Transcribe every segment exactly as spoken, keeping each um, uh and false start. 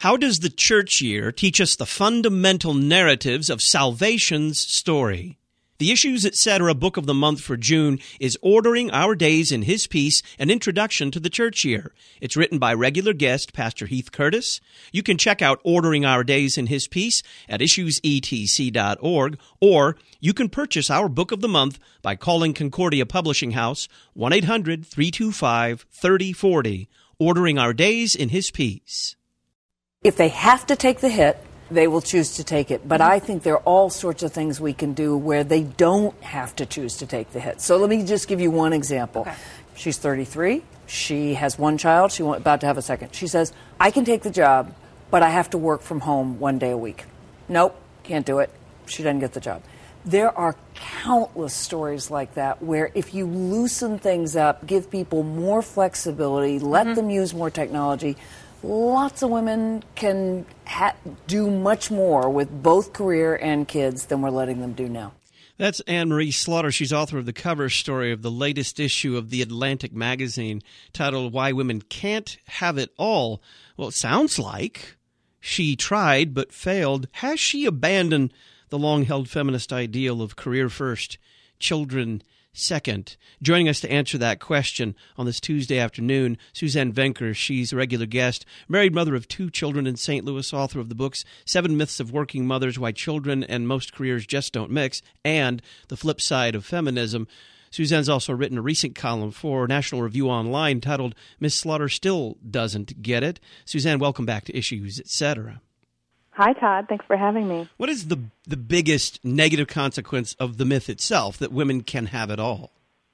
How does the church year teach us the fundamental narratives of salvation's story? The Issues Etc. Book of the Month for June is Ordering Our Days in His Peace, an Introduction to the Church Year. It's written by regular guest Pastor Heath Curtis. You can check out Ordering Our Days in His Peace at issues e t c dot org, or you can purchase our Book of the Month by calling Concordia Publishing House, one eight hundred, three two five, three oh four oh. Ordering Our Days in His Peace. If they have to take the hit, they will choose to take it. But I think there are all sorts of things we can do where they don't have to choose to take the hit. So let me just give you one example. Okay. She's thirty-three. She has one child. She's about to have a second. She says, I can take the job, but I have to work from home one day a week. Nope, can't do it. She doesn't get the job. There are countless stories like that where if you loosen things up, give people more flexibility, let mm-hmm. them use more technology, lots of women can ha- do much more with both career and kids than we're letting them do now. That's Anne-Marie Slaughter. She's author of the cover story of the latest issue of The Atlantic magazine titled Why Women Can't Have It All. Well, it sounds like she tried but failed. Has she abandoned the long-held feminist ideal of career first, children second? Joining us to answer that question on this Tuesday afternoon, Suzanne Venker. She's a regular guest, married mother of two children in Saint Louis, author of the books Seven Myths of Working Mothers, Why Children and Most Careers Just Don't Mix, and The Flip Side of Feminism. Suzanne's also written a recent column for National Review Online titled Miss Slaughter Still Doesn't Get It. Suzanne, welcome back to Issues, et cetera. Hi, Todd. Thanks for having me. What is the the biggest negative consequence of the myth itself, that women can have it all?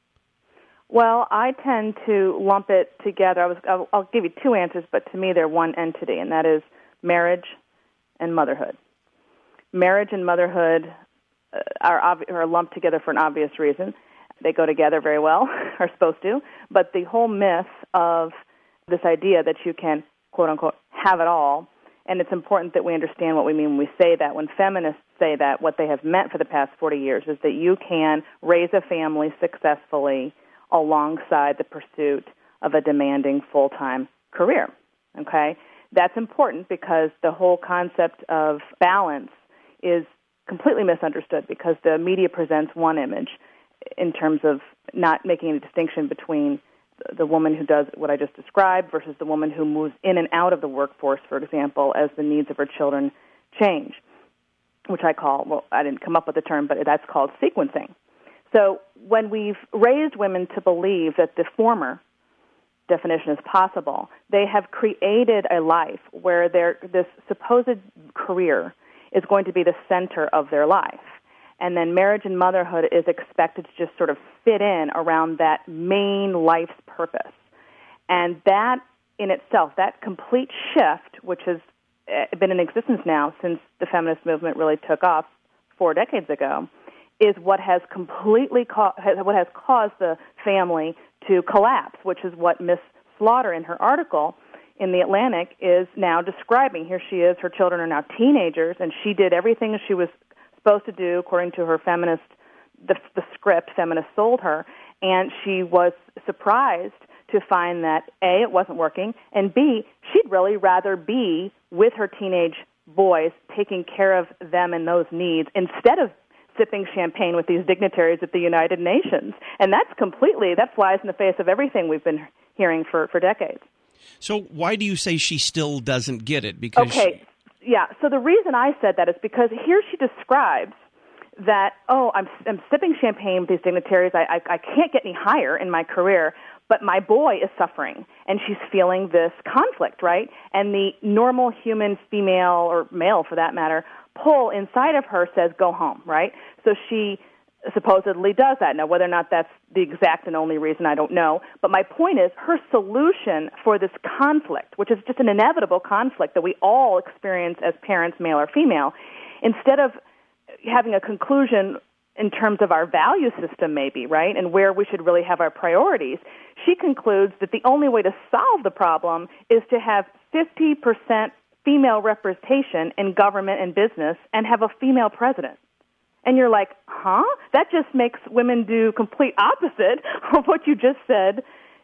Well, I tend to lump it together. I was, I'll, I'll give you two answers, but to me they're one entity, and that is marriage and motherhood. Marriage and motherhood uh, are, ob- are lumped together for an obvious reason. They go together very well, are supposed to, but the whole myth of this idea that you can, quote-unquote, have it all. And it's important that we understand what we mean when we say that. When feminists say that, what they have meant for the past forty years is that you can raise a family successfully alongside the pursuit of a demanding full-time career. Okay? That's important because the whole concept of balance is completely misunderstood because the media presents one image in terms of not making any distinction between the woman who does what I just described versus the woman who moves in and out of the workforce, for example, as the needs of her children change, which I call, well, I didn't come up with the term, but that's called sequencing. So when we've raised women to believe that the former definition is possible, they have created a life where this supposed career is going to be the center of their life. And then marriage and motherhood is expected to just sort of fit in around that main life's purpose. And that in itself, that complete shift, which has been in existence now since the feminist movement really took off four decades ago, is what has completely ca- what has caused the family to collapse, which is what Miss Slaughter in her article in The Atlantic is now describing. Here she is, her children are now teenagers, and she did everything she was supposed to do according to her feminist, the, the script feminists sold her, and she was surprised to find that A, it wasn't working, and B, she'd really rather be with her teenage boys, taking care of them and those needs, instead of sipping champagne with these dignitaries at the United Nations. And that's completely, that flies in the face of everything we've been hearing for, for decades. So why do you say she still doesn't get it? Because okay. Yeah, so the reason I said that is because here she describes that, oh, I'm, I'm sipping champagne with these dignitaries. I, I, I can't get any higher in my career, but my boy is suffering, and she's feeling this conflict, right? And the normal human female, or male for that matter, pull inside of her says, go home, right? So she supposedly does that. Now, whether or not that's the exact and only reason, I don't know. But my point is, her solution for this conflict, which is just an inevitable conflict that we all experience as parents, male or female, instead of having a conclusion in terms of our value system maybe, right, and where we should really have our priorities, she concludes that the only way to solve the problem is to have fifty percent female representation in government and business and have a female president. And you're like, huh? That just makes women do complete opposite of what you just said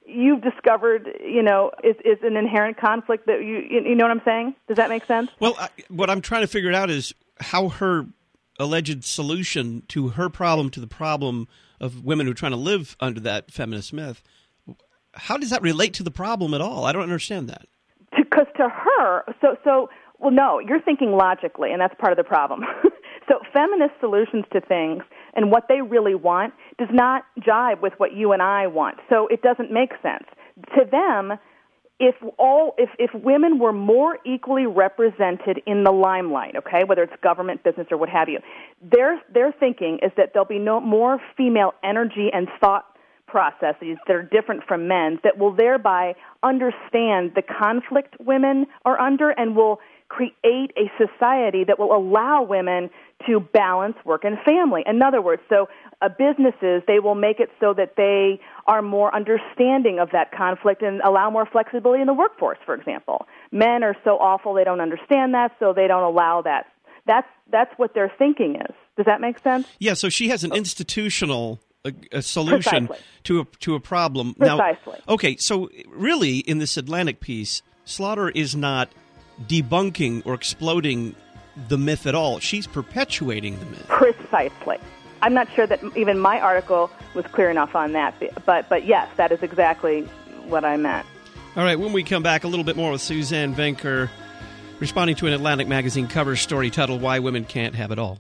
you've discovered, you know, is, is an inherent conflict that you, you know what I'm saying? Does that make sense? Well, I, what I'm trying to figure out is how her alleged solution to her problem, to the problem of women who are trying to live under that feminist myth, how does that relate to the problem at all? I don't understand that. Because to, to her, so, so, well, no, you're thinking logically, and that's part of the problem. So feminist solutions to things and what they really want does not jive with what you and I want. So it doesn't make sense. To them, if all if, if women were more equally represented in the limelight, okay, whether it's government, business, or what have you, their their thinking is that there'll be no more female energy and thought processes that are different from men's that will thereby understand the conflict women are under and will create a society that will allow women to balance work and family. In other words, so uh, businesses, they will make it so that they are more understanding of that conflict and allow more flexibility in the workforce, for example. Men are so awful, they don't understand that, so they don't allow that. That's that's what their thinking is. Does that make sense? Yeah, so she has an institutional a, a solution Precisely. to a to a problem. Precisely. Now, okay, so really in this Atlantic piece, Slaughter is not debunking or exploding the myth at all. She's perpetuating the myth. Precisely. I'm not sure that even my article was clear enough on that, but but yes, that is exactly what I meant. All right, when we come back, a little bit more with Suzanne Venker, responding to an Atlantic magazine cover story titled Why Women Can't Have It All.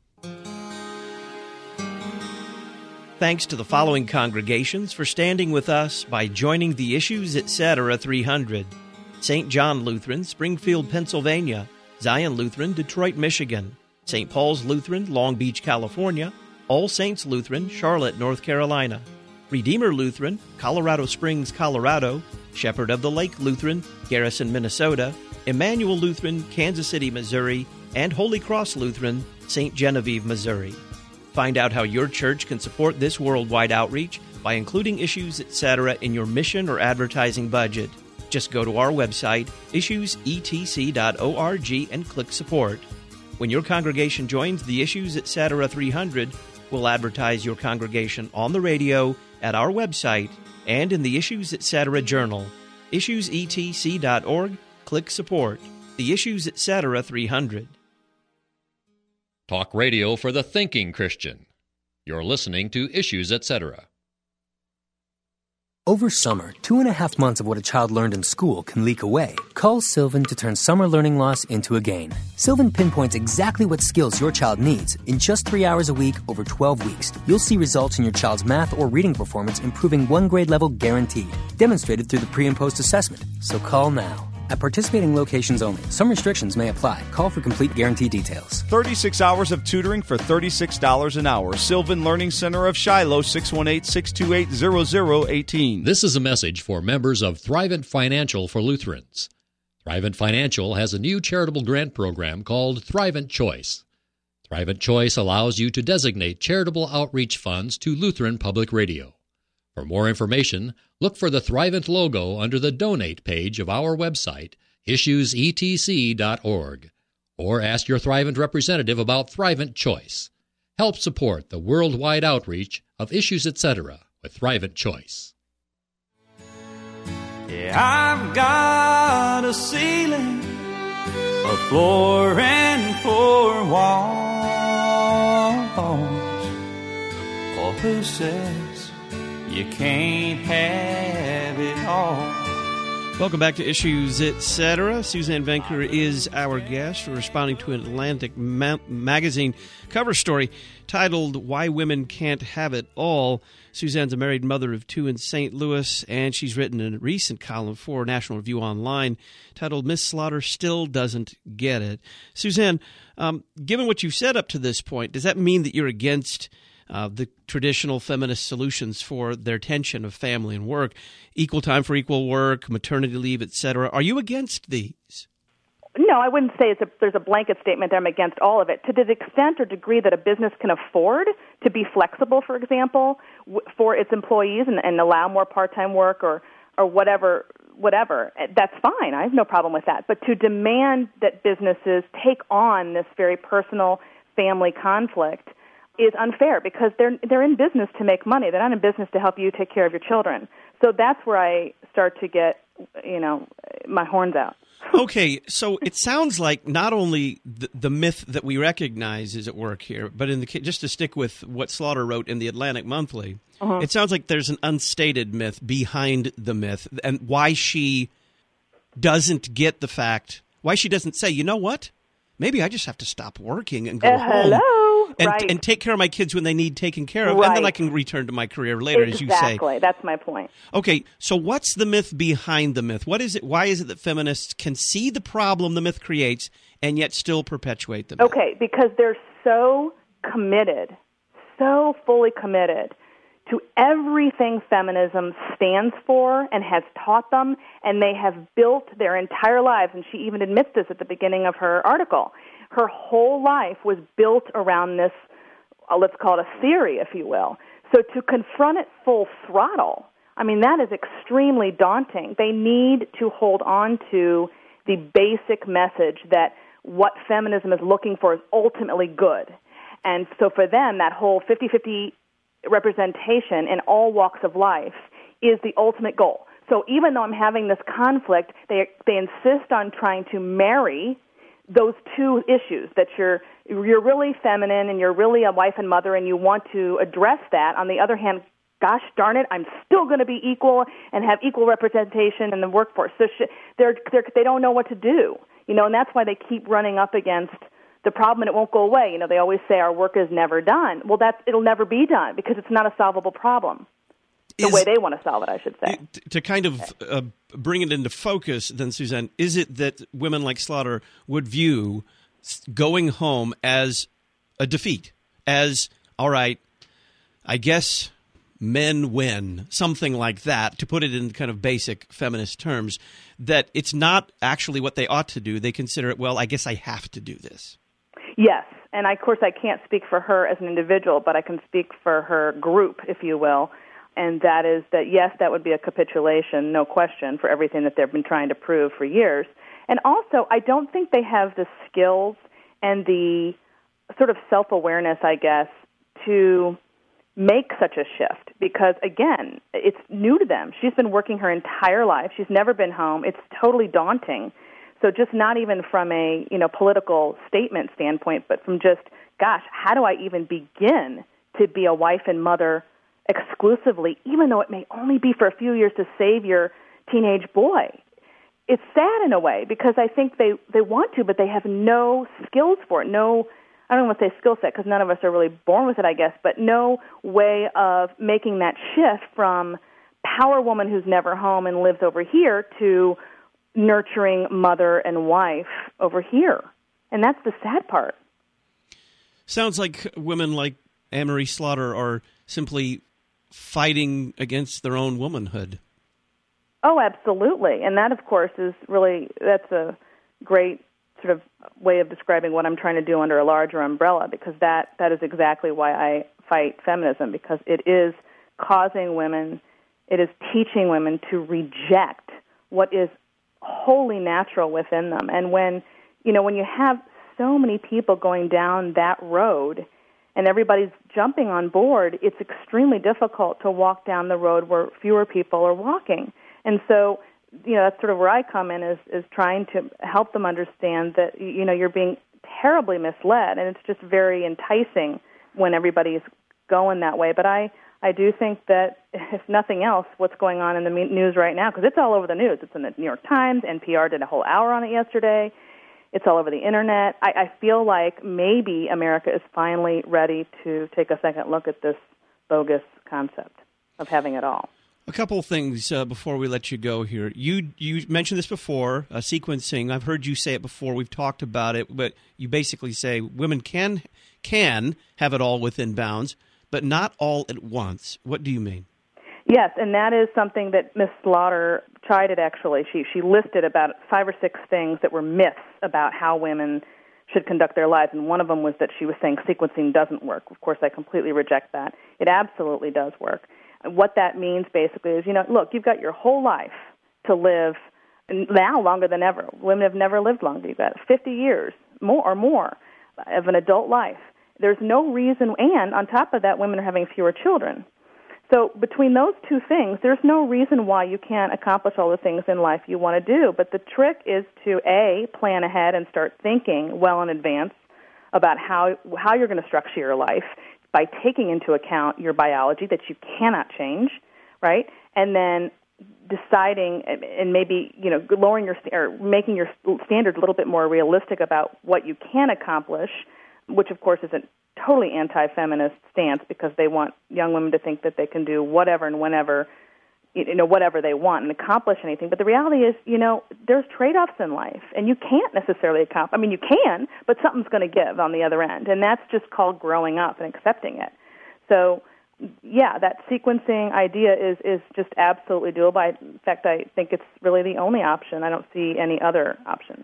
Thanks to the following congregations for standing with us by joining the Issues Etc. three hundred. Saint John Lutheran, Springfield, Pennsylvania; Zion Lutheran, Detroit, Michigan; Saint Paul's Lutheran, Long Beach, California; All Saints Lutheran, Charlotte, North Carolina; Redeemer Lutheran, Colorado Springs, Colorado; Shepherd of the Lake Lutheran, Garrison, Minnesota; Emmanuel Lutheran, Kansas City, Missouri; and Holy Cross Lutheran, Saint Genevieve, Missouri. Find out how your church can support this worldwide outreach by including Issues Etc. in your mission or advertising budget. Just go to our website, issues e t c dot org, and click Support. When your congregation joins the Issues Etc. three hundred, we'll advertise your congregation on the radio, at our website, and in the Issues Etc. Journal. issues e t c dot org, click Support. The Issues Etc. three hundred. Talk radio for the thinking Christian. You're listening to Issues Etc. Over summer, two and a half months of what a child learned in school can leak away. Call Sylvan to turn summer learning loss into a gain. Sylvan pinpoints exactly what skills your child needs in just three hours a week over twelve weeks. You'll see results in your child's math or reading performance improving one grade level guaranteed, demonstrated through the pre- and post-assessment. So call now. At participating locations only. Some restrictions may apply. Call for complete guarantee details. thirty-six hours of tutoring for thirty-six dollars an hour. Sylvan Learning Center of Shiloh, six one eight, six two eight, zero zero one eight. This is a message for members of Thrivent Financial for Lutherans. Thrivent Financial has a new charitable grant program called Thrivent Choice. Thrivent Choice allows you to designate charitable outreach funds to Lutheran Public Radio. For more information, look for the Thrivent logo under the Donate page of our website, issues e t c dot org, or ask your Thrivent representative about Thrivent Choice. Help support the worldwide outreach of Issues Etc. with Thrivent Choice. Yeah, I've got a ceiling, a floor, and four walls. Oh, who says you can't have it all? Welcome back to Issues Etc. Suzanne Venker is our guest. We're responding to an Atlantic ma- magazine cover story titled Why Women Can't Have It All. Suzanne's a married mother of two in Saint Louis, and she's written a recent column for National Review Online titled Miss Slaughter Still Doesn't Get It. Suzanne, um, given what you've said up to this point, does that mean that you're against Uh, the traditional feminist solutions for their tension of family and work, equal time for equal work, maternity leave, et cetera? Are you against these? No, I wouldn't say it's a, there's a blanket statement that I'm against all of it. To the extent or degree that a business can afford to be flexible, for example, w- for its employees and, and allow more part-time work or, or whatever, whatever, that's fine. I have no problem with that. But to demand that businesses take on this very personal family conflict is unfair because they're they're in business to make money. They're not in business to help you take care of your children. So So that's where I start to get, you know, my horns out. Okay, so it sounds like not only the, the myth that we recognize is at work here, but in the just to stick with what Slaughter wrote in the Atlantic Monthly, uh-huh. it sounds like there's an unstated myth behind the myth, and why she doesn't get the fact, why she doesn't say, you know what, maybe I just have to stop working and go uh, home. Hello? And, right. and take care of my kids when they need taken care of, right. and then I can return to my career later, exactly. as you say. Exactly. That's my point. Okay, so what's the myth behind the myth? What is it? Why is it that feminists can see the problem the myth creates and yet still perpetuate the myth? Okay, because they're so committed, so fully committed to everything feminism stands for and has taught them, and they have built their entire lives, and she even admits this at the beginning of her article. Her whole life was built around this, uh, let's call it a theory, if you will. So to confront it full throttle, I mean, that is extremely daunting. They need to hold on to the basic message that what feminism is looking for is ultimately good. And so for them, that whole fifty-fifty representation in all walks of life is the ultimate goal. So even though I'm having this conflict, they they insist on trying to marry those two issues, that you're you're really feminine and you're really a wife and mother and you want to address that. On the other hand, gosh darn it, I'm still going to be equal and have equal representation in the workforce. So sh- they're, they're, they don't know what to do, you know, and that's why they keep running up against the problem and it won't go away. You know, they always say our work is never done. Well, that's, it'll never be done because it's not a solvable problem. The is, way they want to solve it, I should say. To kind of uh, bring it into focus, then, Suzanne, is it that women like Slaughter would view going home as a defeat, as, all right, I guess men win, something like that, to put it in kind of basic feminist terms, that it's not actually what they ought to do? They consider it, well, I guess I have to do this. Yes, and of course I can't speak for her as an individual, but I can speak for her group, if you will. And that is that, yes, that would be a capitulation, no question, for everything that they've been trying to prove for years. And also, I don't think they have the skills and the sort of self-awareness, I guess, to make such a shift. Because, again, it's new to them. She's been working her entire life. She's never been home. It's totally daunting. So just not even from a, you know, political statement standpoint, but from just, gosh, how do I even begin to be a wife and mother exclusively, even though it may only be for a few years to save your teenage boy? It's sad in a way because I think they, they want to, but they have no skills for it. No, I don't want to say skill set because none of us are really born with it, I guess, but no way of making that shift from power woman who's never home and lives over here to nurturing mother and wife over here. And that's the sad part. Sounds like women like Anne-Marie Slaughter are simply fighting against their own womanhood. Oh, absolutely. And that, of course, is really, that's a great sort of way of describing what I'm trying to do under a larger umbrella, because that, that is exactly why I fight feminism, because it is causing women, it is teaching women to reject what is wholly natural within them. And when, you know, when you have so many people going down that road and everybody's jumping on board, it's extremely difficult to walk down the road where fewer people are walking. And so, you know, that's sort of where I come in, is, is trying to help them understand that, you know, you're being terribly misled, and it's just very enticing when everybody's going that way. But I, I do think that, if nothing else, what's going on in the news right now, because it's all over the news. It's in the New York Times. N P R did a whole hour on it yesterday. It's all over the Internet. I, I feel like maybe America is finally ready to take a second look at this bogus concept of having it all. A couple of things uh, before we let you go here. You you mentioned this before, uh, sequencing. I've heard you say it before. We've talked about it, but you basically say women can can have it all within bounds, but not all at once. What do you mean? Yes, and that is something that Miss Slaughter tried it, actually. She she listed about five or six things that were myths about how women should conduct their lives, and one of them was that she was saying sequencing doesn't work. Of course, I completely reject that. It absolutely does work. What that means basically is, you know, look, you've got your whole life to live now longer than ever. Women have never lived longer. You've got fifty years more or more of an adult life. There's no reason, and on top of that, women are having fewer children. So between those two things, there's no reason why you can't accomplish all the things in life you want to do. But the trick is to, A, plan ahead and start thinking well in advance about how how you're going to structure your life by taking into account your biology that you cannot change, right? And then deciding and maybe, you know, lowering your or making your standards a little bit more realistic about what you can accomplish, which of course isn't totally anti-feminist stance because they want young women to think that they can do whatever and whenever, you know, whatever they want and accomplish anything. But the reality is, you know, there's trade-offs in life, and you can't necessarily accomplish. I mean, you can, but something's going to give on the other end, and that's just called growing up and accepting it. So, yeah, that sequencing idea is, is just absolutely doable. I, in fact, I think it's really the only option. I don't see any other option.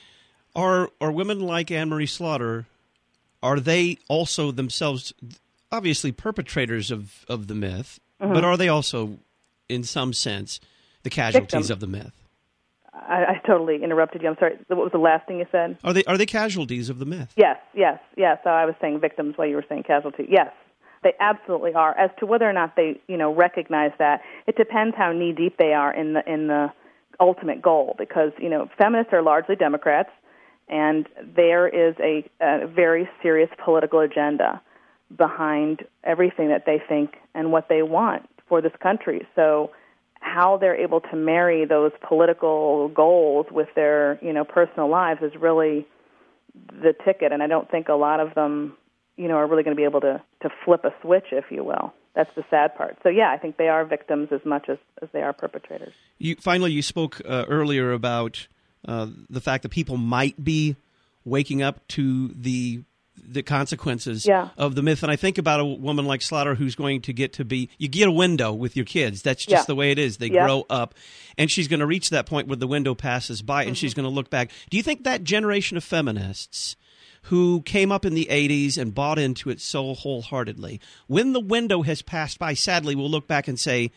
Are are women like Anne-Marie Slaughter, are they also themselves obviously perpetrators of, of the myth, mm-hmm. but are they also, in some sense, the casualties Victim. of the myth? I, I totally interrupted you. I'm sorry. What was the last thing you said? Are they are they casualties of the myth? Yes, yes, yes. So I was saying victims while you were saying casualty. Yes, they absolutely are. As to whether or not they, you know, recognize that, it depends how knee deep they are in the in the ultimate goal. Because, you know, feminists are largely Democrats, and there is a, a very serious political agenda behind everything that they think and what they want for this country. So how they're able to marry those political goals with their, you know, personal lives is really the ticket. And I don't think a lot of them, you know, are really going to be able to, to flip a switch, if you will. That's the sad part. So, yeah, I think they are victims as much as, as they are perpetrators. You, finally, you spoke uh, earlier about Uh, the fact that people might be waking up to the the consequences yeah. of the myth. And I think about a woman like Slaughter who's going to get to be, you get a window with your kids. That's just yeah. the way it is. They yeah. grow up. And she's going to reach that point where the window passes by and mm-hmm. she's going to look back. Do you think that generation of feminists who came up in the eighties and bought into it so wholeheartedly, when the window has passed by, sadly, will look back and say,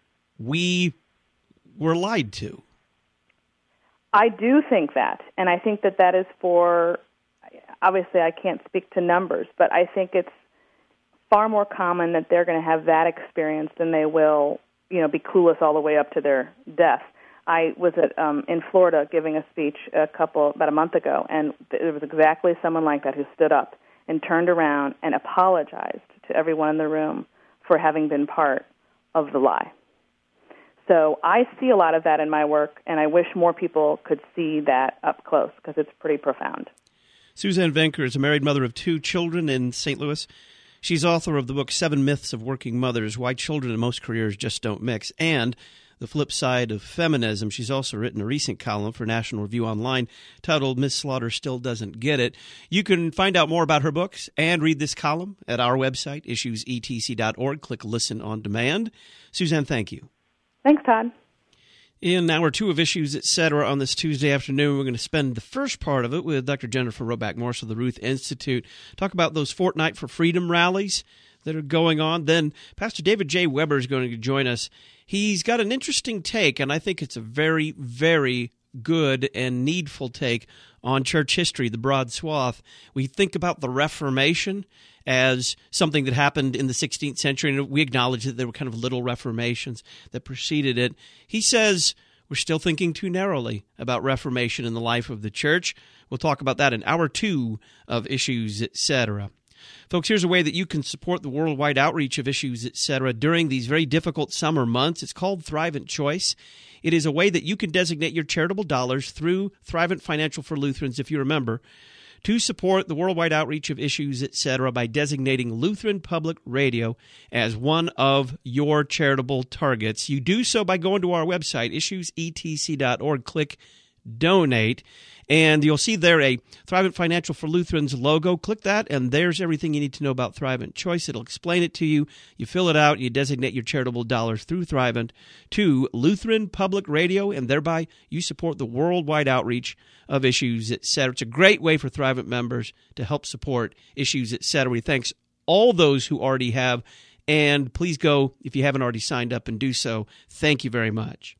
we were lied to? I do think that, and I think that that is for, obviously I can't speak to numbers, but I think it's far more common that they're going to have that experience than they will, you know, be clueless all the way up to their death. I was at um, in Florida giving a speech a couple, about a month ago, and there was exactly someone like that who stood up and turned around and apologized to everyone in the room for having been part of the lie. So I see a lot of that in my work, and I wish more people could see that up close because it's pretty profound. Suzanne Venker is a married mother of two children in Saint Louis. She's author of the book Seven Myths of Working Mothers, Why Children in Most Careers Just Don't Mix, and The Flip Side of Feminism. She's also written a recent column for National Review Online titled Miss Slaughter Still Doesn't Get It. You can find out more about her books and read this column at our website, issues e t c dot org. Click Listen on Demand. Suzanne, thank you. Thanks, Todd. In hour two of Issues, et cetera, on this Tuesday afternoon, we're going to spend the first part of it with Doctor Jennifer Roback Morse of the Ruth Institute. Talk about those Fortnight for Freedom rallies that are going on. Then Pastor David J. Weber is going to join us. He's got an interesting take, and I think it's a very, very good and needful take on church history, the broad swath. We think about the Reformation as something that happened in the sixteenth century, and we acknowledge that there were kind of little reformations that preceded it. He says we're still thinking too narrowly about Reformation in the life of the church. We'll talk about that in hour two of Issues, et cetera. Folks, here's a way that you can support the worldwide outreach of Issues, et cetera during these very difficult summer months. It's called Thrivent Choice. It is a way that you can designate your charitable dollars through Thrivent Financial for Lutherans, if you remember, to support the worldwide outreach of Issues, et cetera, by designating Lutheran Public Radio as one of your charitable targets. You do so by going to our website, issues e t c dot org. Click Donate, and you'll see there a Thrivent Financial for Lutherans logo. Click that, and there's everything you need to know about Thrivent Choice. It'll explain it to you. You fill it out, you designate your charitable dollars through Thrivent to Lutheran Public Radio, and thereby you support the worldwide outreach of Issues, et cetera. It's a great way for Thrivent members to help support Issues, et cetera. We thanks all those who already have, and please go, if you haven't already signed up, and do so. Thank you very much.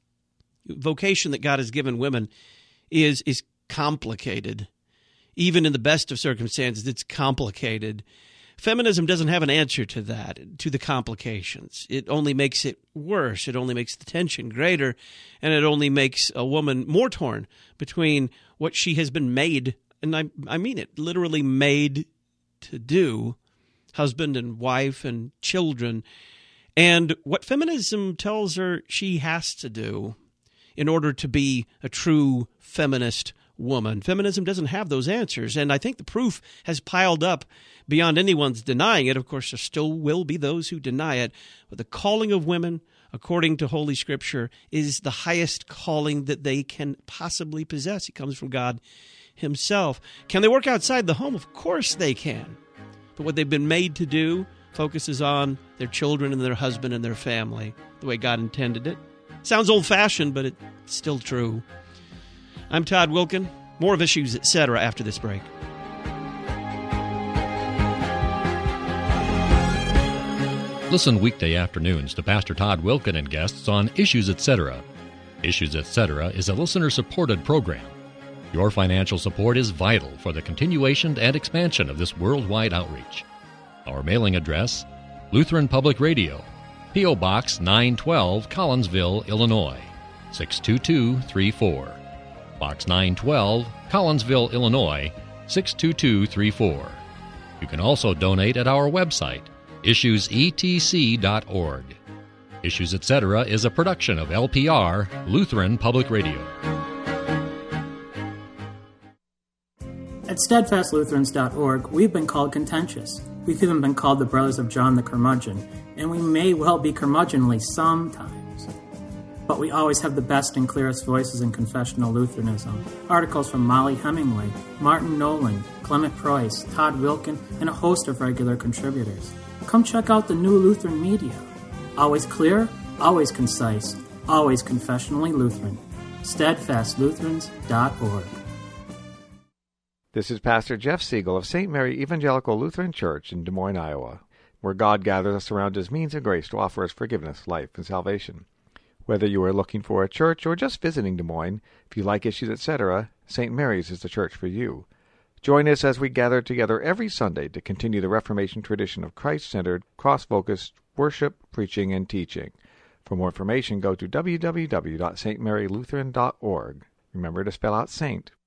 Vocation that God has given women is is complicated. Even in the best of circumstances, it's complicated. Feminism doesn't have an answer to that, to the complications. It only makes it worse. It only makes the tension greater, and it only makes a woman more torn between what she has been made, and I, I mean it, literally made to do, husband and wife and children, and what feminism tells her she has to do in order to be a true feminist woman. Feminism doesn't have those answers, and I think the proof has piled up beyond anyone's denying it. Of course, there still will be those who deny it, but the calling of women, according to Holy Scripture, is the highest calling that they can possibly possess. It comes from God himself. Can they work outside the home? Of course they can. But what they've been made to do focuses on their children and their husband and their family, the way God intended it. Sounds old-fashioned, but it's still true. I'm Todd Wilken. More of Issues, et cetera after this break. Listen weekday afternoons to Pastor Todd Wilken and guests on Issues, et cetera. Issues, et cetera is a listener-supported program. Your financial support is vital for the continuation and expansion of this worldwide outreach. Our mailing address, Lutheran Public Radio, P O. Box nine twelve, Collinsville, Illinois, six two two three four. Box nine twelve, Collinsville, Illinois, six two two three four. You can also donate at our website, issues e t c dot org. Issues, et cetera is a production of L P R, Lutheran Public Radio. At steadfast lutherans dot org, we've been called contentious. We've even been called the Brothers of John the Curmudgeon, and we may well be curmudgeonly sometimes. But we always have the best and clearest voices in confessional Lutheranism. Articles from Molly Hemingway, Martin Nolan, Clement Price, Todd Wilken, and a host of regular contributors. Come check out the new Lutheran media. Always clear, always concise, always confessionally Lutheran. steadfast lutherans dot org. This is Pastor Jeff Siegel of Saint Mary Evangelical Lutheran Church in Des Moines, Iowa, where God gathers us around his means of grace to offer us forgiveness, life, and salvation. Whether you are looking for a church or just visiting Des Moines, if you like Issues, et cetera, Saint Mary's is the church for you. Join us as we gather together every Sunday to continue the Reformation tradition of Christ-centered, cross-focused worship, preaching, and teaching. For more information, go to w w w dot st mary lutheran dot org. Remember to spell out saint